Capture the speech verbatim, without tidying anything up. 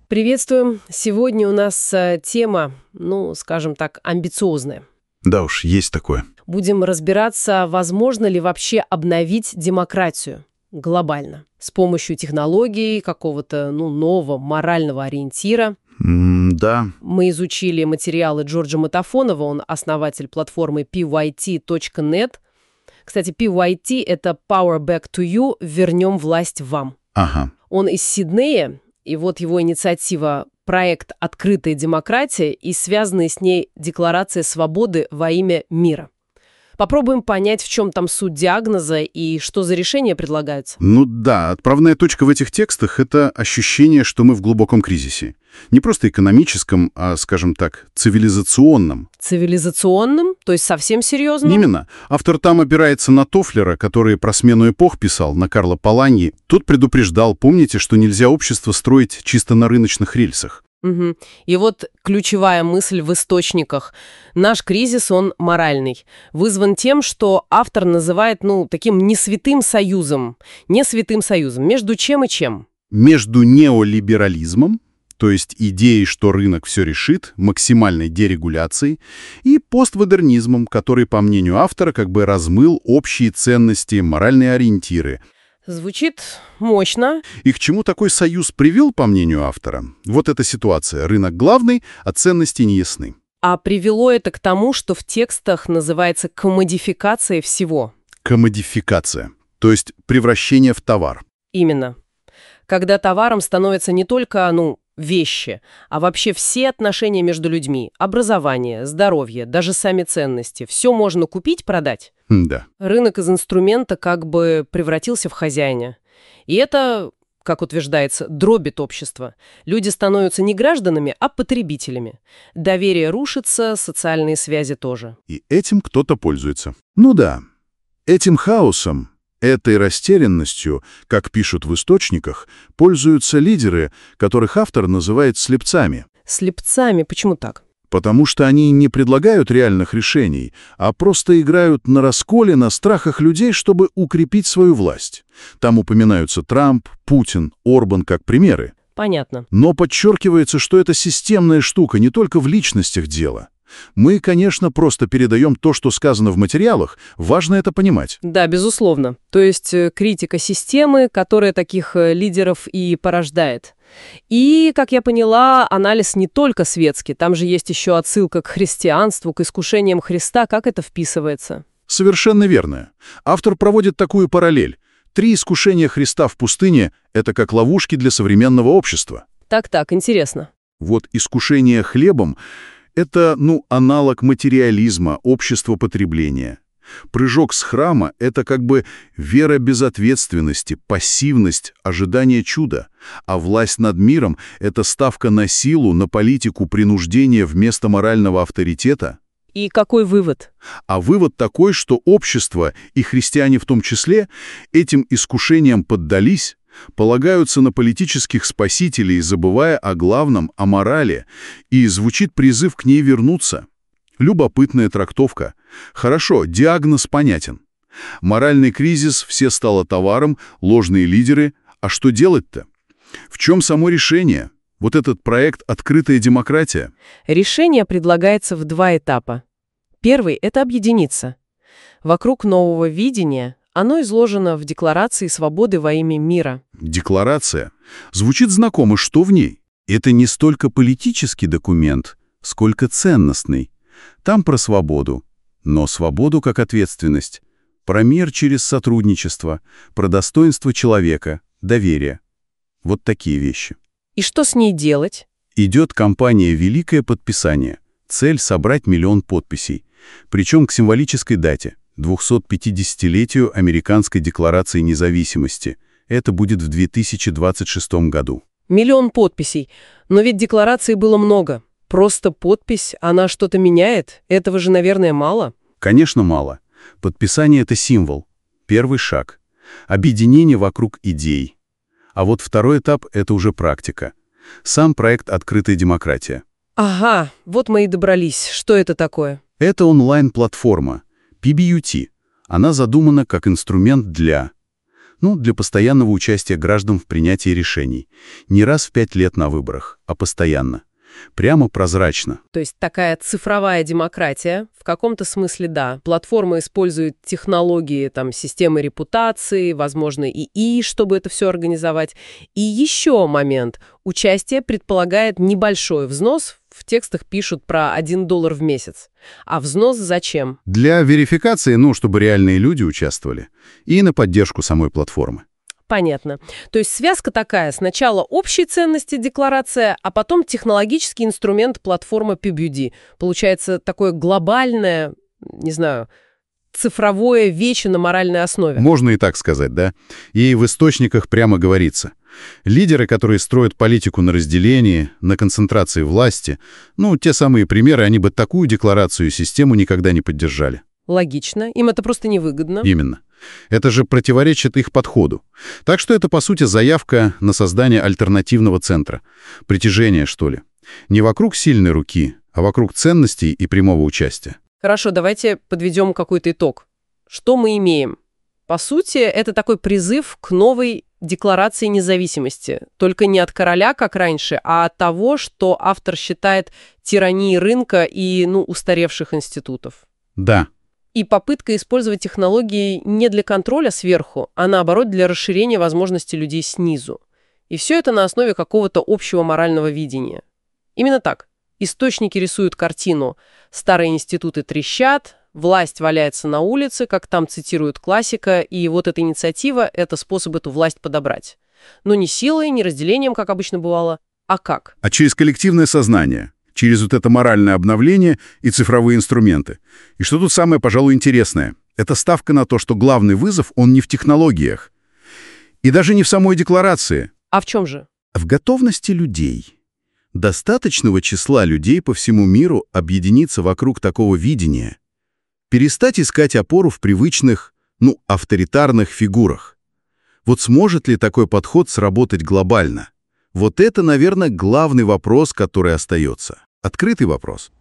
Приветствуем. Сегодня у нас э, тема, ну, скажем так, амбициозная. Да уж, есть такое. Будем разбираться, возможно ли вообще обновить демократию глобально с помощью технологий, какого-то, ну, нового морального ориентира. М, да. Мы изучили материалы Джорджа Матафонова, он основатель платформы пи уай ти точка нет. Кстати, пи уай ти — это Power Back to You, вернем власть вам. Ага. Он из Сиднея, и вот его инициатива «Проект «Открытая демократия» и связанные с ней декларация свободы во имя мира». Попробуем понять, в чем там суть диагноза и что за решения предлагаются. Ну да, отправная точка в этих текстах — это ощущение, что мы в глубоком кризисе. Не просто экономическом, а, скажем так, цивилизационном. Цивилизационным? То есть совсем серьезно? Именно. Автор там опирается на Тофлера, который про смену эпох писал, на Карла Поланьи. Тот предупреждал, помните, что нельзя общество строить чисто на рыночных рельсах. Угу. И вот ключевая мысль в источниках. Наш кризис, он моральный. Вызван тем, что автор называет, ну, таким не святым союзом. Не святым союзом. Между чем и чем? Между неолиберализмом, то есть идеей, что рынок все решит, максимальной дерегуляцией, и постмодернизмом, который, по мнению автора, как бы размыл общие ценности, моральные ориентиры. Звучит мощно. И к чему такой союз привел, по мнению автора? Вот эта ситуация. Рынок главный, а ценности не ясны. А привело это к тому, что в текстах называется комодификация всего. Комодификация, то есть превращение в товар. Именно. Когда товаром становятся не только, ну, вещи, а вообще все отношения между людьми, образование, здоровье, даже сами ценности. Все можно купить, продать. Да. Рынок из инструмента как бы превратился в хозяина. И это, как утверждается, дробит общество. Люди становятся не гражданами, а потребителями. Доверие рушится, социальные связи тоже. И этим кто-то пользуется. Ну да, этим хаосом, этой растерянностью, как пишут в источниках, пользуются лидеры, которых автор называет слепцами. Слепцами? Почему так? Потому что они не предлагают реальных решений, а просто играют на расколе, на страхах людей, чтобы укрепить свою власть. Там упоминаются Трамп, Путин, Орбан как примеры. Понятно. Но подчеркивается, что это системная штука, не только в личностях дело. Мы, конечно, просто передаем то, что сказано в материалах, важно это понимать. Да, безусловно. То есть э, критика системы, которая таких э, лидеров и порождает. И, как я поняла, анализ не только светский, там же есть еще отсылка к христианству, к искушениям Христа. Как это вписывается? Совершенно верно. Автор проводит такую параллель. Три искушения Христа в пустыне — это как ловушки для современного общества. Так-так, интересно. Вот искушение хлебом — это, ну, аналог материализма, общества потребления. Прыжок с храма — это как бы вера безответственности, пассивность, ожидание чуда. А власть над миром — это ставка на силу, на политику принуждения вместо морального авторитета. И какой вывод? А вывод такой, что общество, и христиане в том числе, этим искушениям поддались, полагаются на политических спасителей, забывая о главном, о морали, и звучит призыв к ней вернуться. Любопытная трактовка. Хорошо, диагноз понятен. Моральный кризис, все стало товаром, ложные лидеры. А что делать-то? В чем само решение? Вот этот проект «Открытая демократия». Решение предлагается в два этапа. Первый — это объединиться. Вокруг нового видения оно изложено в Декларации свободы во имя мира. Декларация. Звучит знакомо, что в ней? Это не столько политический документ, сколько ценностный. Там про свободу, но свободу как ответственность, про мир через сотрудничество, про достоинство человека, доверие. Вот такие вещи. И что с ней делать? Идет кампания «Великое подписание». Цель — собрать миллион подписей. Причем к символической дате — двухсотпятидесятилетию Американской декларации независимости. Это будет в две тысячи двадцать шестом году. Миллион подписей. Но ведь деклараций было много. Просто подпись, она что-то меняет? Этого же, наверное, мало? Конечно, мало. Подписание — это символ. Первый шаг. Объединение вокруг идей. А вот второй этап — это уже практика. Сам проект «Открытая демократия». Ага, вот мы и добрались. Что это такое? Это онлайн-платформа пи би ю ти. Она задумана как инструмент для Ну, для постоянного участия граждан в принятии решений. Не раз в пять лет на выборах, а постоянно. Прямо прозрачно. То есть такая цифровая демократия, в каком-то смысле, да. Платформа использует технологии, там, системы репутации, возможно, ИИ, чтобы это все организовать. И еще момент. Участие предполагает небольшой взнос. В текстах пишут про один доллар в месяц. А взнос зачем? Для верификации, ну, чтобы реальные люди участвовали. И на поддержку самой платформы. Понятно. То есть связка такая. Сначала общие ценности декларация, а потом технологический инструмент платформа PuBUD. Получается такое глобальное, не знаю, цифровое вече на моральной основе. Можно и так сказать, да. И в источниках прямо говорится. Лидеры, которые строят политику на разделении, на концентрации власти, ну, те самые примеры, они бы такую декларацию и систему никогда не поддержали. Логично. Им это просто невыгодно. Именно. Это же противоречит их подходу. Так что это, по сути, заявка на создание альтернативного центра. Притяжение, что ли. Не вокруг сильной руки, а вокруг ценностей и прямого участия. Хорошо, давайте подведем какой-то итог. Что мы имеем? По сути, это такой призыв к новой декларации независимости. Только не от короля, как раньше, а от того, что автор считает тиранией рынка и, ну, устаревших институтов. Да. И попытка использовать технологии не для контроля сверху, а наоборот для расширения возможностей людей снизу. И все это на основе какого-то общего морального видения. Именно так. Источники рисуют картину. Старые институты трещат, власть валяется на улице, как там цитирует классика, и вот эта инициатива – это способ эту власть подобрать. Но не силой, не разделением, как обычно бывало, а как? А через коллективное сознание. Через вот это моральное обновление и цифровые инструменты. И что тут самое, пожалуй, интересное? Это ставка на то, что главный вызов, он не в технологиях. И даже не в самой декларации. А в чем же? В готовности людей. Достаточного числа людей по всему миру объединиться вокруг такого видения. Перестать искать опору в привычных, ну, авторитарных фигурах. Вот сможет ли такой подход сработать глобально? Вот это, наверное, главный вопрос, который остается. Открытый вопрос.